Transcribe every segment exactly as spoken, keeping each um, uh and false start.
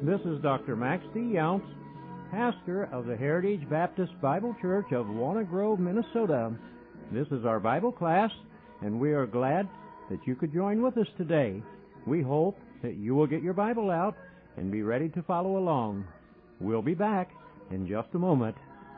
This is Doctor Max D. Younts, pastor of the Heritage Baptist Bible Church of Walnut Grove, Minnesota. This is our Bible class, and we are glad that you could join with us today. We hope that you will get your Bible out and be ready to follow along. We'll be back in just a moment.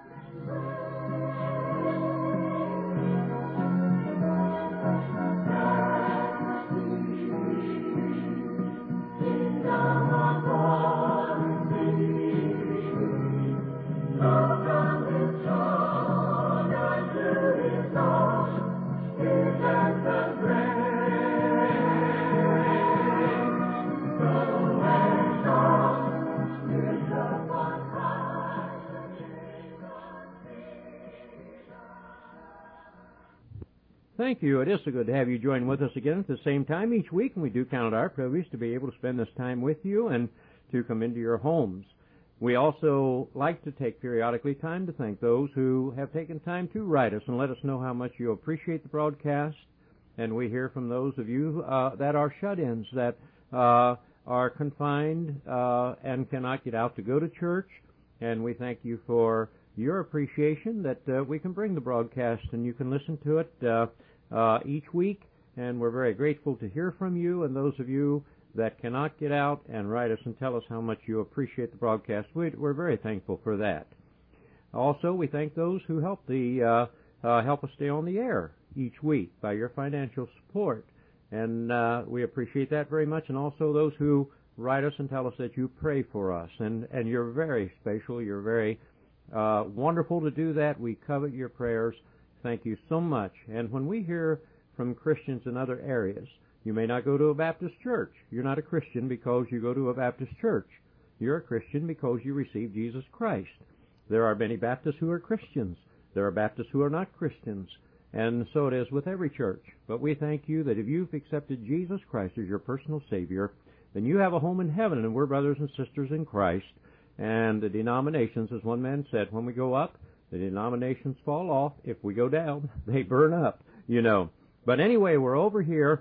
Thank you. It is so good to have you join with us again at the same time each week, and we do count it our privilege to be able to spend this time with you and to come into your homes. We also like to take periodically time to thank those who have taken time to write us and let us know how much you appreciate the broadcast. And we hear from those of you uh, that are shut-ins, that uh, are confined uh, and cannot get out to go to church. And we thank you for your appreciation that uh, we can bring the broadcast and you can listen to it uh, uh, each week. And we're very grateful to hear from you, and those of you that cannot get out and write us and tell us how much you appreciate the broadcast. We're very thankful for that. Also, we thank those who help the uh, uh, help us stay on the air each week by your financial support, and uh, we appreciate that very much. And also those who write us and tell us that you pray for us, and and you're very special. You're very uh, wonderful to do that. We covet your prayers. Thank you so much. And when we hear from Christians in other areas, you may not go to a Baptist church. You're not a Christian because you go to a Baptist church. You're a Christian because you receive Jesus Christ. There are many Baptists who are Christians. There are Baptists who are not Christians. And so it is with every church. But we thank you that if you've accepted Jesus Christ as your personal Savior, then you have a home in heaven, and we're brothers and sisters in Christ. And the denominations, as one man said, when we go up, the denominations fall off. If we go down, they burn up, you know. But anyway, we're over here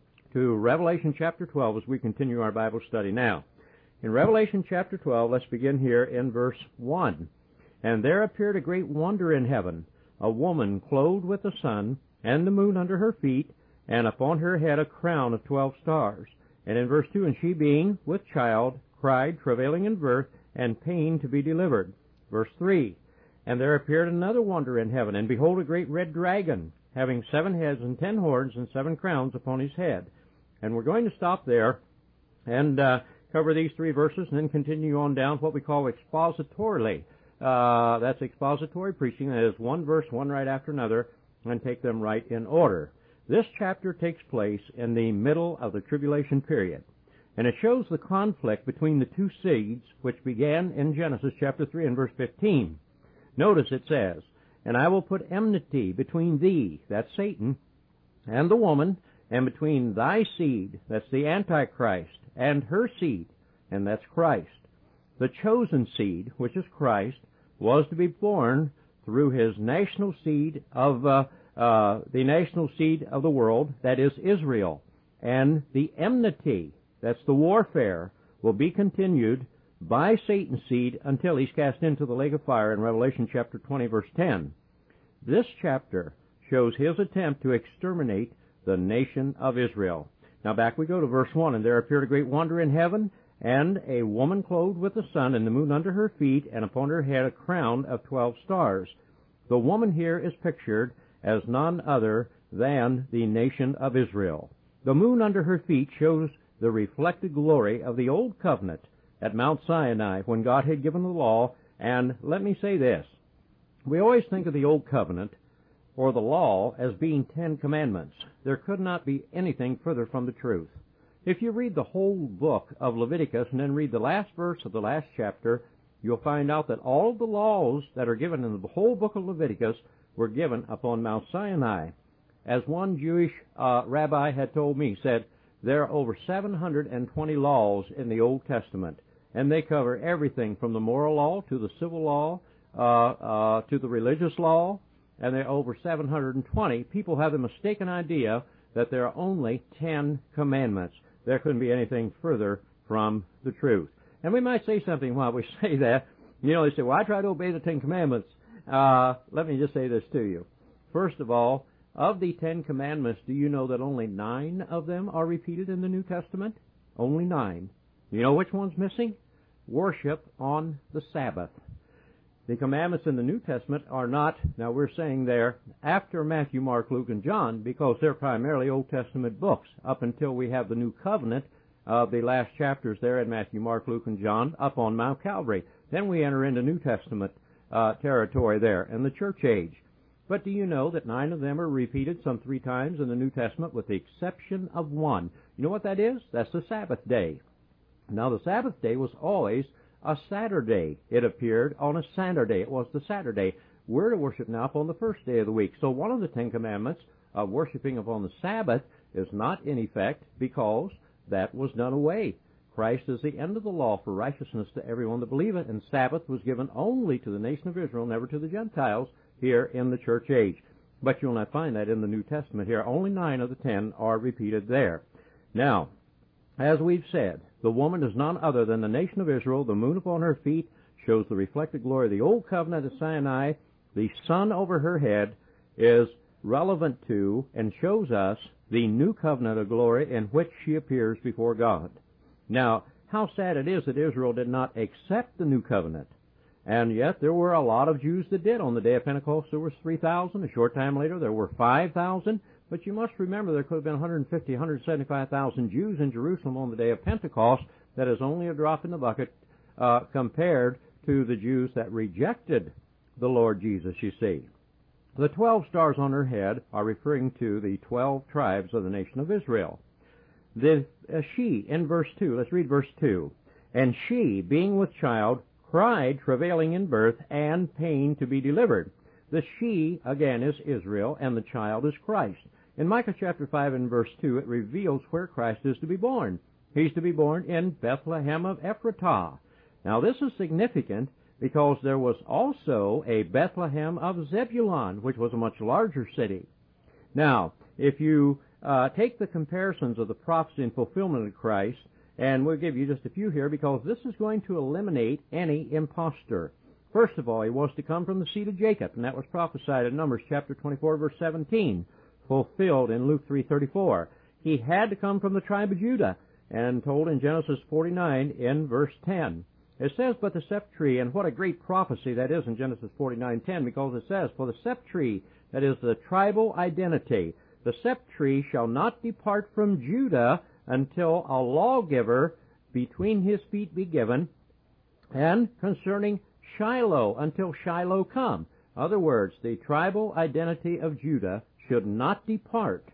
to Revelation chapter twelve as we continue our Bible study. Now, in Revelation chapter twelve, let's begin here in verse one. And there appeared a great wonder in heaven, a woman clothed with the sun, and the moon under her feet, and upon her head a crown of twelve stars. And in verse two, and she being with child, cried, travailing in birth, and pain to be delivered. Verse three, and there appeared another wonder in heaven, and behold, a great red dragon, having seven heads and ten horns and seven crowns upon his head. And we're going to stop there and uh, cover these three verses and then continue on down what we call expositorily. Uh, that's expository preaching. That is one verse, one right after another, and take them right in order. This chapter takes place in the middle of the tribulation period, and it shows the conflict between the two seeds which began in Genesis chapter three and verse fifteen. Notice it says, and I will put enmity between thee, that's Satan, and the woman, and between thy seed, that's the Antichrist, and her seed, and that's Christ. The chosen seed, which is Christ, was to be born through his national seed of uh, uh, the national seed of the world, that is Israel. And the enmity, that's the warfare, will be continued by Satan's seed until he's cast into the lake of fire in Revelation chapter twenty, verse ten. This chapter shows his attempt to exterminate the nation of Israel. Now back we go to verse one, and there appeared a great wonder in heaven, and a woman clothed with the sun and the moon under her feet, and upon her head a crown of twelve stars. The woman here is pictured as none other than the nation of Israel. The moon under her feet shows the reflected glory of the old covenant at Mount Sinai when God had given the law. And let me say this, we always think of the old covenant or the law as being Ten Commandments. There could not be anything further from the truth. If you read the whole book of Leviticus and then read the last verse of the last chapter, you'll find out that all of the laws that are given in the whole book of Leviticus were given upon Mount Sinai. As one Jewish uh, rabbi had told me, said, there are over seven hundred twenty laws in the Old Testament, and they cover everything from the moral law to the civil law uh, uh, to the religious law, and there are over seven hundred twenty. People have the mistaken idea that there are only ten commandments. There couldn't be anything further from the truth. And we might say something while we say that. You know, they say, well, I try to obey the Ten Commandments. Uh, let me just say this to you. First of all, of the Ten Commandments, do you know that only nine of them are repeated in the New Testament? Only nine. You know which one's missing? Worship on the Sabbath. The commandments in the New Testament are not, now we're saying there, after Matthew, Mark, Luke, and John, because they're primarily Old Testament books, up until we have the New Covenant of the last chapters there in Matthew, Mark, Luke, and John, up on Mount Calvary. Then we enter into New Testament uh, territory there, in the church age. But do you know that nine of them are repeated some three times in the New Testament, with the exception of one? You know what that is? That's the Sabbath day. Now, the Sabbath day was always a Saturday. It appeared on a Saturday. It was the Saturday. We're to worship now upon the first day of the week. So one of the Ten Commandments of worshiping upon the Sabbath is not in effect because that was done away. Christ is the end of the law for righteousness to everyone that believeth, and Sabbath was given only to the nation of Israel, never to the Gentiles here in the church age. But you'll not find that in the New Testament here. Only nine of the ten are repeated there. Now, as we've said, the woman is none other than the nation of Israel. The moon upon her feet shows the reflected glory of the old covenant at Sinai. The sun over her head is relevant to and shows us the new covenant of glory in which she appears before God. Now, how sad it is that Israel did not accept the new covenant. And yet there were a lot of Jews that did. On the day of Pentecost there were three thousand. A short time later there were five thousand. But you must remember there could have been one hundred fifty, one hundred seventy-five thousand Jews in Jerusalem on the day of Pentecost. That is only a drop in the bucket uh, compared to the Jews that rejected the Lord Jesus, you see. The twelve stars on her head are referring to the twelve tribes of the nation of Israel. The uh, she, in verse two, let's read verse two. And she, being with child, cried, travailing in birth, and pain to be delivered. The she, again, is Israel, and the child is Christ. In Micah chapter five and verse two, it reveals where Christ is to be born. He's to be born in Bethlehem of Ephratah. Now, this is significant because there was also a Bethlehem of Zebulun, which was a much larger city. Now, if you uh, take the comparisons of the prophecy and fulfillment of Christ, and we'll give you just a few here because this is going to eliminate any impostor. First of all, he was to come from the seed of Jacob, and that was prophesied in Numbers chapter twenty-four, verse seventeen, fulfilled in Luke three thirty-four. He had to come from the tribe of Judah, and told in Genesis forty-nine in verse ten. It says, but the sept tree, and what a great prophecy that is in Genesis forty-nine ten, because it says, for the sept tree, that is the tribal identity, the sept tree shall not depart from Judah until a lawgiver between his feet be given, and concerning Shiloh, until Shiloh come. In other words, the tribal identity of Judah should not depart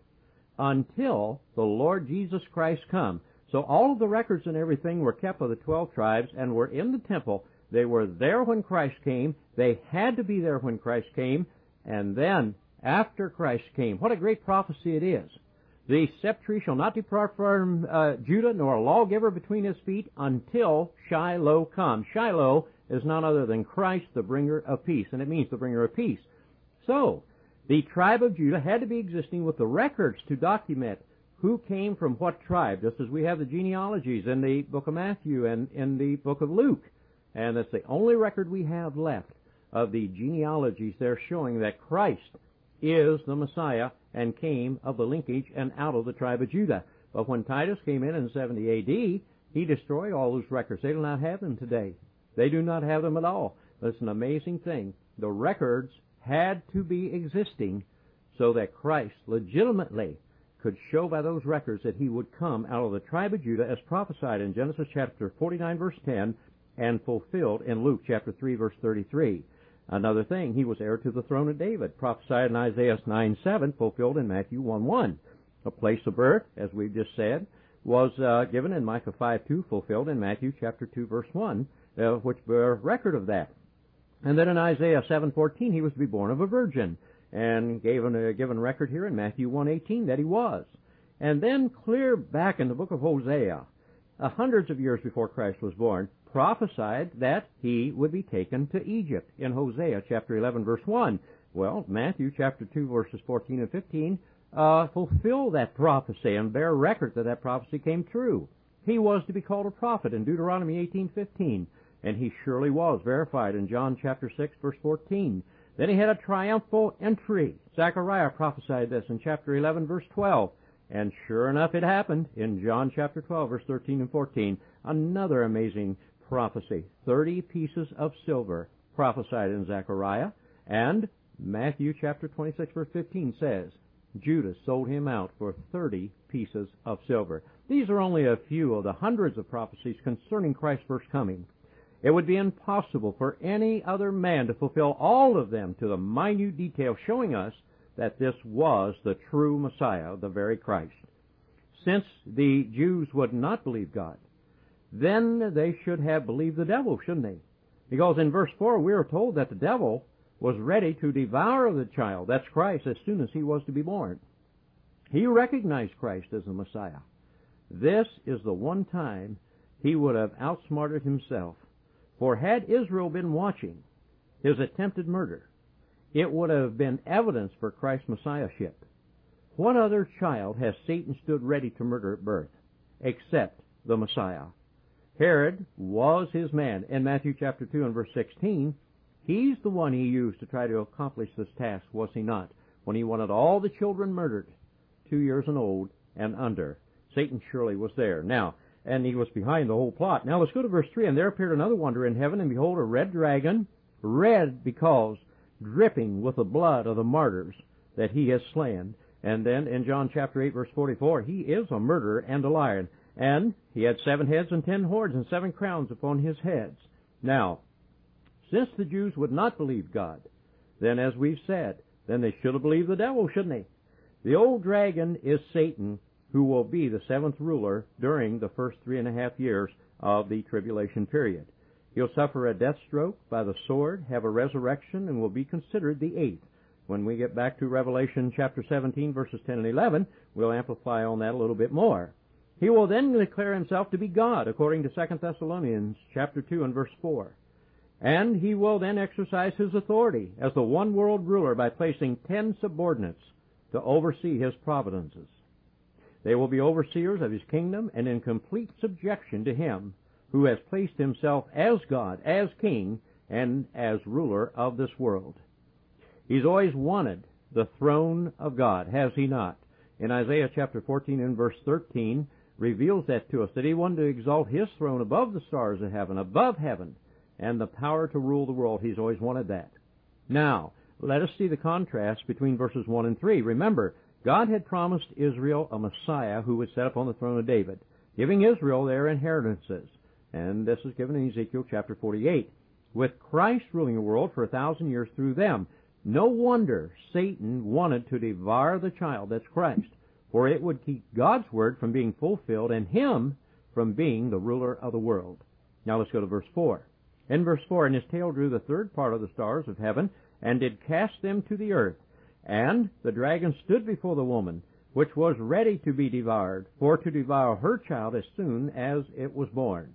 until the Lord Jesus Christ come. So all of the records and everything were kept of the twelve tribes and were in the temple. They were there when Christ came. They had to be there when Christ came. And then, after Christ came, what a great prophecy it is. The sept tree shall not depart from uh, Judah, nor a lawgiver between his feet, until Shiloh come. Shiloh is none other than Christ, the bringer of peace, and it means the bringer of peace. So, the tribe of Judah had to be existing with the records to document who came from what tribe, just as we have the genealogies in the book of Matthew and in the book of Luke. And that's the only record we have left of the genealogies there showing that Christ is the Messiah and came of the linkage and out of the tribe of Judah. But when Titus came in in seventy A D, he destroyed all those records. They do not have them today. They do not have them at all. That's an amazing thing. The records had to be existing so that Christ legitimately could show by those records that he would come out of the tribe of Judah as prophesied in Genesis chapter forty-nine, verse ten, and fulfilled in Luke chapter three, verse thirty-three. Another thing, he was heir to the throne of David, prophesied in Isaiah nine seven, fulfilled in Matthew one one. A place of birth, as we've just said, was uh, given in Micah five two, fulfilled in Matthew chapter two, verse one, uh, which bear record of that. And then in Isaiah seven fourteen, he was to be born of a virgin, and gave a given record here in Matthew one eighteen that he was. And then clear back in the book of Hosea, uh, hundreds of years before Christ was born, prophesied that he would be taken to Egypt in Hosea chapter eleven, verse one. Well, Matthew chapter two, verses fourteen and fifteen uh, fulfill that prophecy and bear record that that prophecy came true. He was to be called a prophet in Deuteronomy eighteen fifteen, and he surely was, verified in John chapter six, verse fourteen. Then he had a triumphal entry. Zechariah prophesied this in chapter eleven, verse twelve. And sure enough, it happened in John chapter twelve, verse thirteen and fourteen. Another amazing prophecy. Thirty pieces of silver prophesied in Zechariah. And Matthew chapter twenty-six, verse fifteen says, Judas sold him out for thirty pieces of silver. These are only a few of the hundreds of prophecies concerning Christ's first coming. It would be impossible for any other man to fulfill all of them to the minute detail, showing us that this was the true Messiah, the very Christ. Since the Jews would not believe God, then they should have believed the devil, shouldn't they? Because in verse four we are told that the devil was ready to devour the child, that's Christ, as soon as he was to be born. He recognized Christ as the Messiah. This is the one time he would have outsmarted himself. For had Israel been watching his attempted murder, it would have been evidence for Christ's Messiahship. What other child has Satan stood ready to murder at birth, except the Messiah? Herod was his man. In Matthew chapter two and verse sixteen, he's the one he used to try to accomplish this task, was he not? When he wanted all the children murdered, two years and old and under. Satan surely was there. Now, and he was behind the whole plot. Now let's go to verse three. And there appeared another wonder in heaven, and behold, a red dragon, red because dripping with the blood of the martyrs that he has slain. And then in John chapter eight, verse forty-four, he is a murderer and a liar. And he had seven heads and ten horns and seven crowns upon his heads. Now, since the Jews would not believe God, then as we've said, then they should have believed the devil, shouldn't they? The old dragon is Satan, who will be the seventh ruler during the first three and a half years of the tribulation period. He'll suffer a death stroke by the sword, have a resurrection, and will be considered the eighth. When we get back to Revelation chapter seventeen, verses ten and eleven, we'll amplify on that a little bit more. He will then declare himself to be God, according to Second Thessalonians chapter two and verse four. And he will then exercise his authority as the one world ruler by placing ten subordinates to oversee his providences. They will be overseers of his kingdom and in complete subjection to him who has placed himself as God, as king, and as ruler of this world. He's always wanted the throne of God, has he not? In Isaiah chapter fourteen and verse thirteen reveals that to us, that he wanted to exalt his throne above the stars of heaven, above heaven, and the power to rule the world. He's always wanted that. Now, let us see the contrast between verses one and three. Remember, God had promised Israel a Messiah who would set up on the throne of David, giving Israel their inheritances. And this is given in Ezekiel chapter forty-eight. With Christ ruling the world for a thousand years through them. No wonder Satan wanted to devour the child, that's Christ, for it would keep God's word from being fulfilled and him from being the ruler of the world. Now let's go to verse four. In verse four, and his tail drew the third part of the stars of heaven, and did cast them to the earth. And the dragon stood before the woman, which was ready to be devoured, for to devour her child as soon as it was born.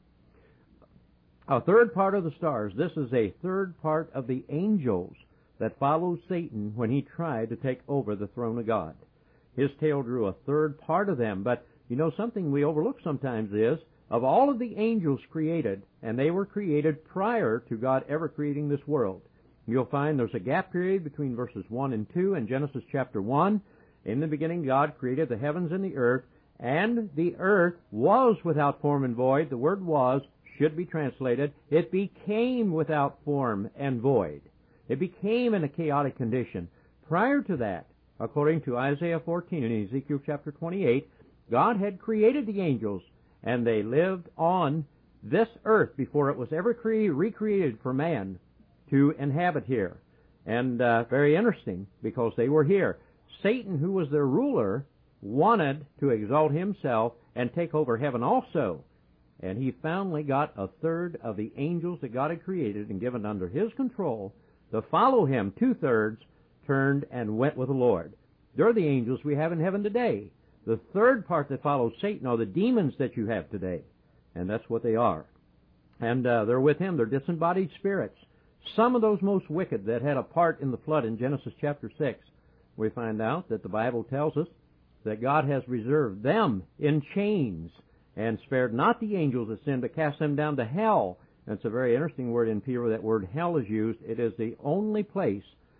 A third part of the stars, this is a third part of the angels that followed Satan when he tried to take over the throne of God. His tail drew a third part of them, but you know something we overlook sometimes is, of all of the angels created, and they were created prior to God ever creating this world, you'll find there's a gap period between verses one and two in Genesis chapter one. In the beginning, God created the heavens and the earth, and the earth was without form and void. The word was should be translated, it became without form and void. It became in a chaotic condition. Prior to that, according to Isaiah fourteen and Ezekiel chapter twenty-eight, God had created the angels, and they lived on this earth before it was ever cre- recreated for man to inhabit here. And uh, very interesting, because they were here. Satan, who was their ruler, wanted to exalt himself and take over heaven also. And he finally got a third of the angels that God had created and given under his control to follow him. Two-thirds turned and went with the Lord. They're the angels we have in heaven today. The third part that follows Satan are the demons that you have today. And that's what they are. And uh, they're with him. They're disembodied spirits. Some of those most wicked that had a part in the flood in Genesis chapter six, we find out that the Bible tells us that God has reserved them in chains and spared not the angels that sinned, but cast them down to hell. That's a very interesting word in Peter. That word hell is used. It is the only place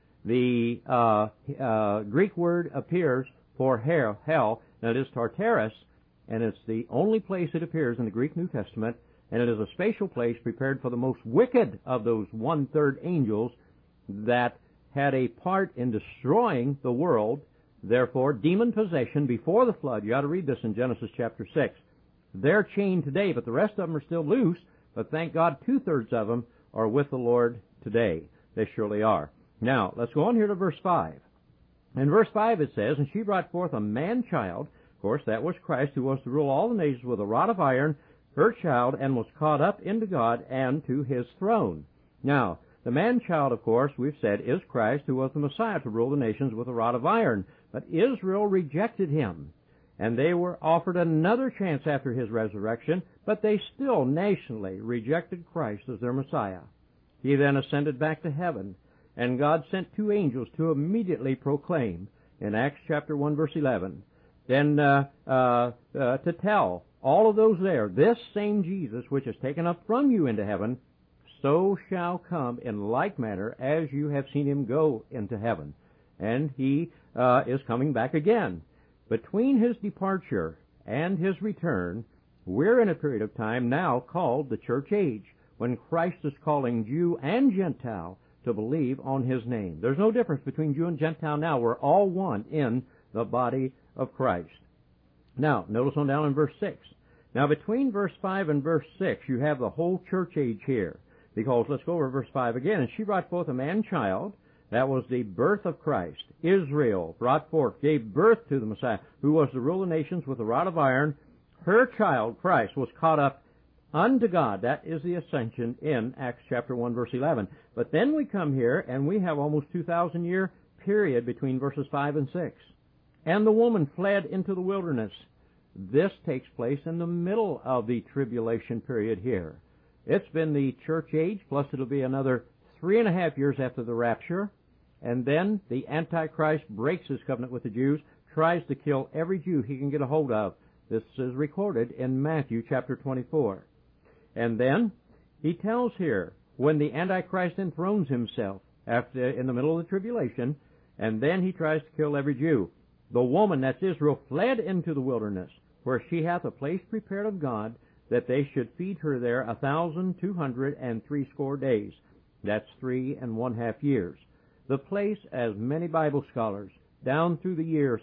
the uh, uh, Greek word appears for hell, hell, and it is Tartarus, and it's the only place it appears in the Greek New Testament, and it is a spatial place prepared for the most wicked of those one-third angels that had a part in destroying the world. Therefore, demon possession before the flood. You ought to read this in Genesis chapter six. They're chained today, but the rest of them are still loose. But thank God, two-thirds of them are with the Lord today. They surely are. Now, let's go on here to verse five. In verse five it says, "And she brought forth a man-child." Of course, that was Christ, who was to rule all the nations with a rod of iron, her child, and was caught up into God and to his throne. Now, the man-child, of course, we've said, is Christ, who was the Messiah to rule the nations with a rod of iron. But Israel rejected him, and they were offered another chance after his resurrection, but they still nationally rejected Christ as their Messiah. He then ascended back to heaven, and God sent two angels to immediately proclaim, in Acts chapter one, verse eleven, then uh, uh, uh, to tell all of those there, "This same Jesus, which is taken up from you into heaven, so shall come in like manner as you have seen him go into heaven." And he uh, is coming back again. Between his departure and his return, we're in a period of time now called the church age, when Christ is calling Jew and Gentile to believe on his name. There's no difference between Jew and Gentile now. We're all one in the body of Christ. Now, notice on down in verse six. Now, between verse five and verse six, you have the whole church age here. Because, let's go over verse five again. "And she brought forth a man-child." That was the birth of Christ. Israel brought forth, gave birth to the Messiah, who was to rule the nations with a rod of iron. Her child, Christ, was caught up unto God. That is the ascension in Acts chapter one, verse eleven. But then we come here, and we have almost two thousand year period between verses five and six. "And the woman fled into the wilderness." This takes place in the middle of the tribulation period here. It's been the church age, plus it'll be another three and a half years after the rapture, and then the Antichrist breaks his covenant with the Jews, tries to kill every Jew he can get a hold of. This is recorded in Matthew chapter twenty-four. And then he tells here, when the Antichrist enthrones himself after in the middle of the tribulation, and then he tries to kill every Jew. The woman, that's Israel, fled into the wilderness, where she hath a place prepared of God, that they should feed her there a thousand two hundred and threescore days. That's three and one half years. The place, as many Bible scholars, down through the years,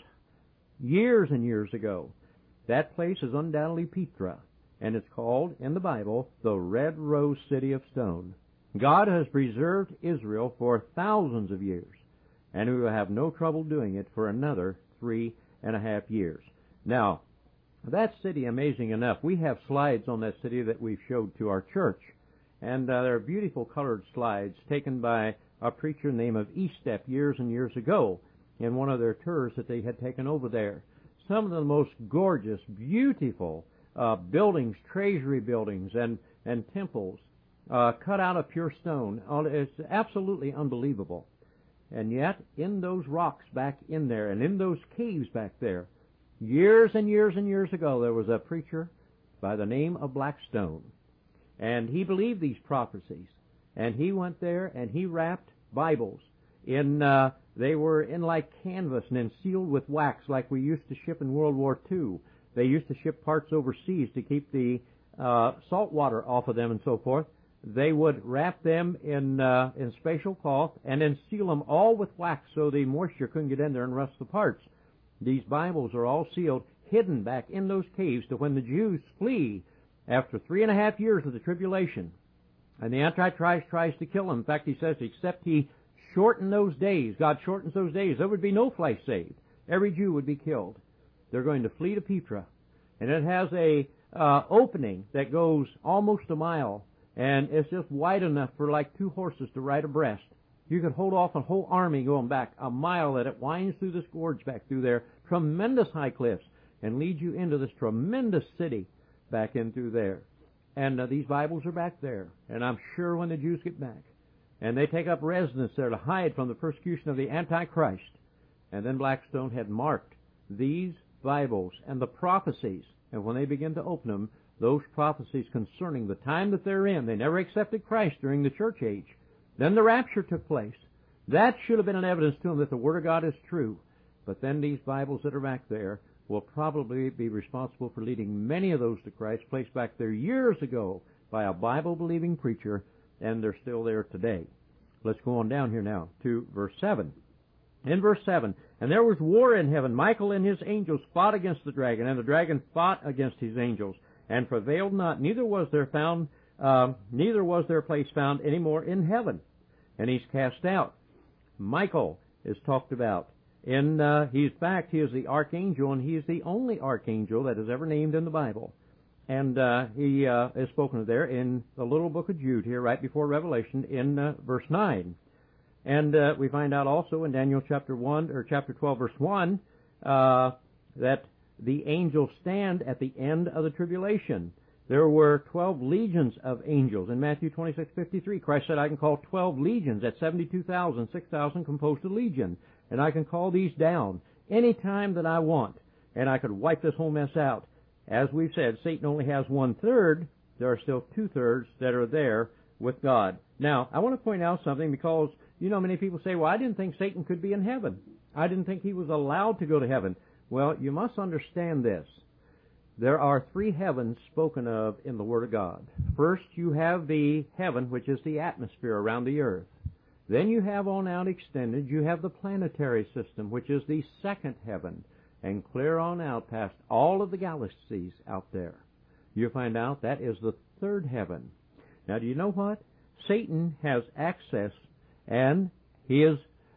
years and years ago, that place is undoubtedly Petra, and it's called, in the Bible, the Red Rose City of Stone. God has preserved Israel for thousands of years, and we will have no trouble doing it for another three and a half years. Now, that city, amazing enough, we have slides on that city that we've showed to our church. And uh, they're beautiful colored slides taken by a preacher named of Eastep years and years ago in one of their tours that they had taken over there. Some of the most gorgeous, beautiful uh, buildings, treasury buildings, and, and temples uh, cut out of pure stone. It's absolutely unbelievable. And yet, in those rocks back in there, and in those caves back there, years and years and years ago, there was a preacher by the name of Blackstone. And he believed these prophecies. And he went there and he wrapped Bibles in, uh, they were in like canvas and then sealed with wax like we used to ship in World War Two. They used to ship parts overseas to keep the uh, salt water off of them and so forth. They would wrap them in, uh, in special cloth and then seal them all with wax so the moisture couldn't get in there and rust the parts. These Bibles are all sealed, hidden back in those caves to when the Jews flee after three and a half years of the tribulation. And the Antichrist tries to kill him. In fact, he says, except he shorten those days, God shortens those days, there would be no flesh saved. Every Jew would be killed. They're going to flee to Petra. And it has a uh, opening that goes almost a mile, and it's just wide enough for like two horses to ride abreast. You could hold off a whole army going back a mile that it winds through this gorge back through there, tremendous high cliffs, and leads you into this tremendous city back in through there. And uh, these Bibles are back there. And I'm sure when the Jews get back, and they take up residence there to hide from the persecution of the Antichrist, and then Blackstone had marked these Bibles and the prophecies and when they begin to open them, those prophecies concerning the time that they're in, they never accepted Christ during the church age. Then the rapture took place. That should have been an evidence to them that the Word of God is true. But then these Bibles that are back there will probably be responsible for leading many of those to Christ, placed back there years ago by a Bible-believing preacher, and they're still there today. Let's go on down here now to verse seven. In verse seven, and there was war in heaven. Michael and his angels fought against the dragon, and the dragon fought against his angels, and prevailed not. Neither was there found, uh, neither was their place found any more in heaven. And he's cast out. Michael is talked about. In uh, he's fact, he is the archangel, and he is the only archangel that is ever named in the Bible. And uh, he uh, is spoken of there in the little book of Jude here, right before Revelation, in uh, verse nine. And uh, we find out also in Daniel chapter one or chapter twelve, verse one, uh, that the angels stand at the end of the tribulation. There were twelve legions of angels. In Matthew twenty-six fifty-three, Christ said, I can call twelve legions. That's seventy-two thousand, six thousand composed of legion. And I can call these down any time that I want. And I could wipe this whole mess out. As we've said, Satan only has one-third. There are still two-thirds that are there with God. Now, I want to point out something because, you know, many people say, well, I didn't think Satan could be in heaven. I didn't think he was allowed to go to heaven. Well, you must understand this. There are three heavens spoken of in the Word of God. First, you have the heaven, which is the atmosphere around the earth. Then you have on out extended, you have the planetary system, which is the second heaven, and clear on out past all of the galaxies out there. You find out that is the third heaven. Now, do you know what? Satan has access, and his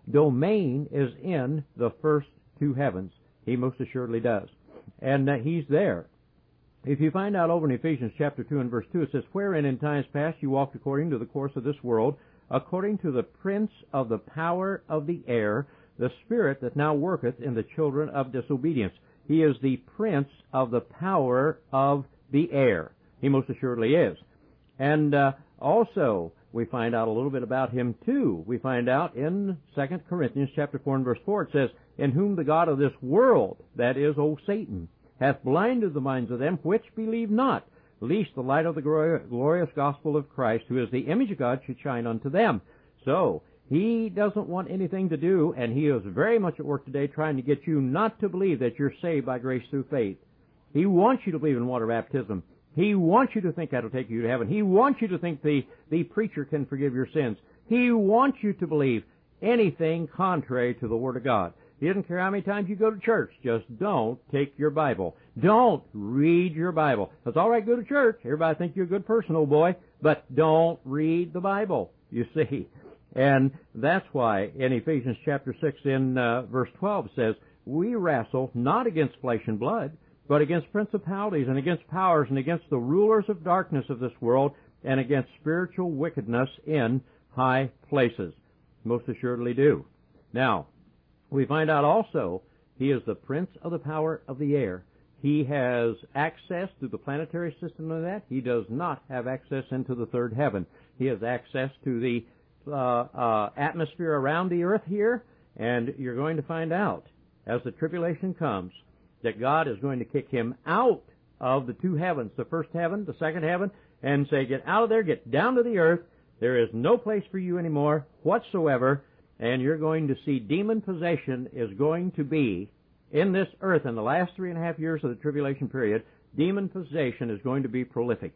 domain is in the first two heavens. He most assuredly does. And uh, he's there. If you find out over in Ephesians chapter two and verse two, it says, wherein in times past you walked according to the course of this world, according to the prince of the power of the air, the spirit that now worketh in the children of disobedience. He is the prince of the power of the air. He most assuredly is. And uh, also, we find out a little bit about him too. We find out in Second Corinthians chapter four and verse four, it says, in whom the God of this world, that is, O Satan, hath blinded the minds of them which believe not, lest the light of the glorious gospel of Christ, who is the image of God, should shine unto them. So, he doesn't want anything to do, and he is very much at work today trying to get you not to believe that you're saved by grace through faith. He wants you to believe in water baptism. He wants you to think that'll take you to heaven. He wants you to think the, the preacher can forgive your sins. He wants you to believe anything contrary to the Word of God. He doesn't care how many times you go to church. Just don't take your Bible. Don't read your Bible. It's all right, go to church. Everybody think you're a good person, old boy. But don't read the Bible, you see. And that's why in Ephesians chapter six in uh, verse twelve says, we wrestle not against flesh and blood, but against principalities and against powers and against the rulers of darkness of this world and against spiritual wickedness in high places. Most assuredly do. Now, we find out also he is the prince of the power of the air. He has access to the planetary system of that. He does not have access into the third heaven. He has access to the uh, uh, atmosphere around the earth here, and you're going to find out as the tribulation comes that God is going to kick him out of the two heavens, the first heaven, the second heaven, and say, get out of there, get down to the earth. There is no place for you anymore whatsoever. And you're going to see demon possession is going to be in this earth in the last three and a half years of the tribulation period. Demon possession is going to be prolific.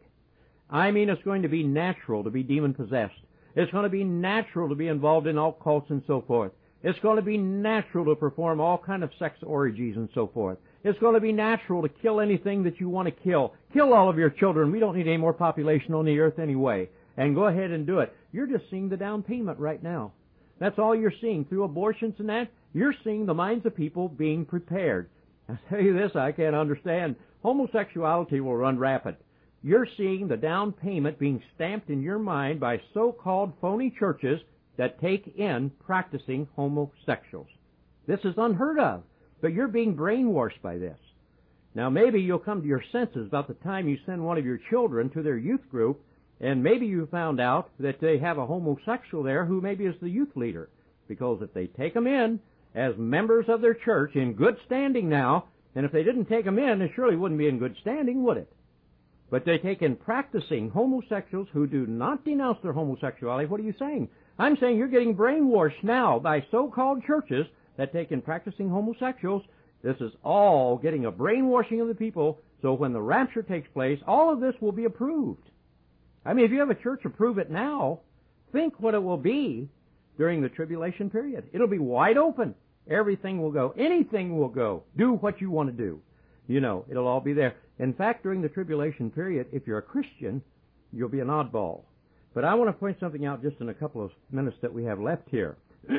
I mean, it's going to be natural to be demon possessed. It's going to be natural to be involved in all cults and so forth. It's going to be natural to perform all kind of sex orgies and so forth. It's going to be natural to kill anything that you want to kill. Kill all of your children. We don't need any more population on the earth anyway. And go ahead and do it. You're just seeing the down payment right now. That's all you're seeing. Through abortions and that, you're seeing the minds of people being prepared. I'll tell you this, I can't understand. Homosexuality will run rapid. You're seeing the down payment being stamped in your mind by so-called phony churches that take in practicing homosexuals. This is unheard of, but you're being brainwashed by this. Now, maybe you'll come to your senses about the time you send one of your children to their youth group, and maybe you found out that they have a homosexual there who maybe is the youth leader. Because if they take them in as members of their church in good standing now, And if they didn't take them in, it surely wouldn't be in good standing, would it? But they take in practicing homosexuals who do not denounce their homosexuality. What are you saying? I'm saying you're getting brainwashed now by so-called churches that take in practicing homosexuals. This is all getting a brainwashing of the people, so when the rapture takes place, all of this will be approved. I mean, if you have a church approve it now, think what it will be during the tribulation period. It'll be wide open. Everything will go. Anything will go. Do what you want to do. You know, it'll all be there. In fact, during the tribulation period, if you're a Christian, you'll be an oddball. But I want to point something out just in a couple of minutes that we have left here.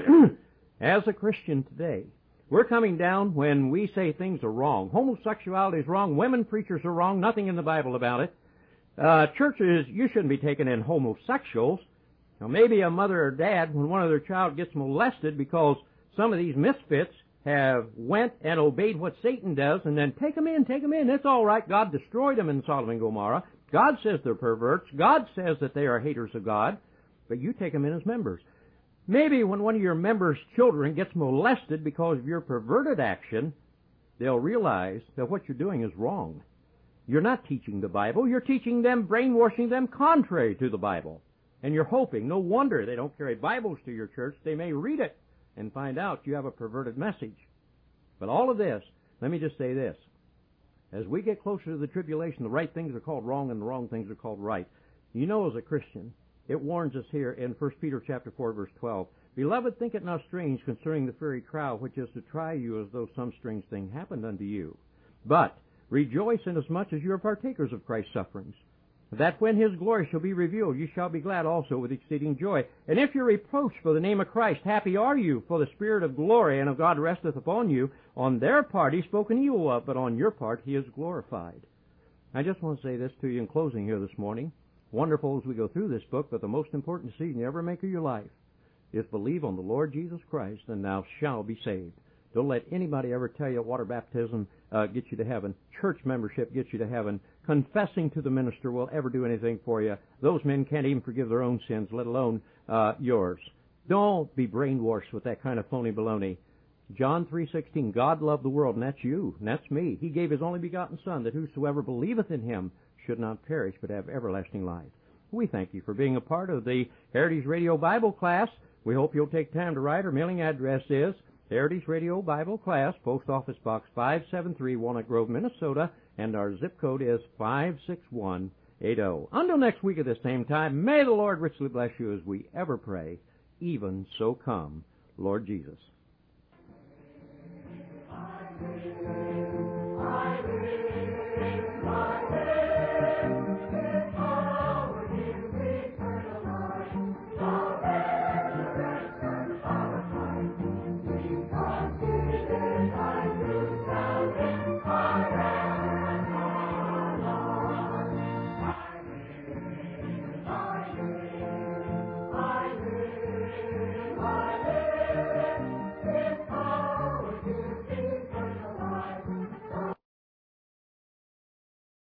As a Christian today, we're coming down when we say things are wrong. Homosexuality is wrong. Women preachers are wrong. Nothing in the Bible about it. Uh, churches, you shouldn't be taking in homosexuals. Now, maybe a mother or dad, when one of their child gets molested because some of these misfits have went and obeyed what Satan does, and then take them in, take them in. It's all right. God destroyed them in Sodom and Gomorrah. God says they're perverts. God says that they are haters of God. But you take them in as members. Maybe when one of your members' children gets molested because of your perverted action, they'll realize that what you're doing is wrong. You're not teaching the Bible. You're teaching them, brainwashing them contrary to the Bible. And you're hoping, no wonder they don't carry Bibles to your church. They may read it and find out you have a perverted message. But all of this, let me just say this. As we get closer to the tribulation, the right things are called wrong and the wrong things are called right. You know, as a Christian, it warns us here in First Peter chapter four, verse twelve, Beloved, think it not strange concerning the fiery trial which is to try you as though some strange thing happened unto you. But rejoice inasmuch as you are partakers of Christ's sufferings, that when his glory shall be revealed, you shall be glad also with exceeding joy. And if you're reproached for the name of Christ, happy are you, for the Spirit of glory and of God resteth upon you. On their part he's spoken evil of, but on your part he is glorified. I just want to say this to you in closing here this morning. Wonderful as we go through this book, but the most important decision you ever make of your life is believe on the Lord Jesus Christ, and thou shalt be saved. Don't let anybody ever tell you water baptism uh, gets you to heaven. Church membership gets you to heaven. Confessing to the minister will ever do anything for you. Those men can't even forgive their own sins, let alone uh, yours. Don't be brainwashed with that kind of phony baloney. John three sixteen, God loved the world, and that's you, and that's me. He gave his only begotten Son, that whosoever believeth in him should not perish, but have everlasting life. We thank you for being a part of the Heritage Radio Bible class. We hope you'll take time to write. Our mailing address is Heritage Radio Bible Class, Post Office Box five seven three, Walnut Grove, Minnesota, and our zip code is five six one eight zero. Until next week at the same time, may the Lord richly bless you as we ever pray. Even so come, Lord Jesus. I will, I will, I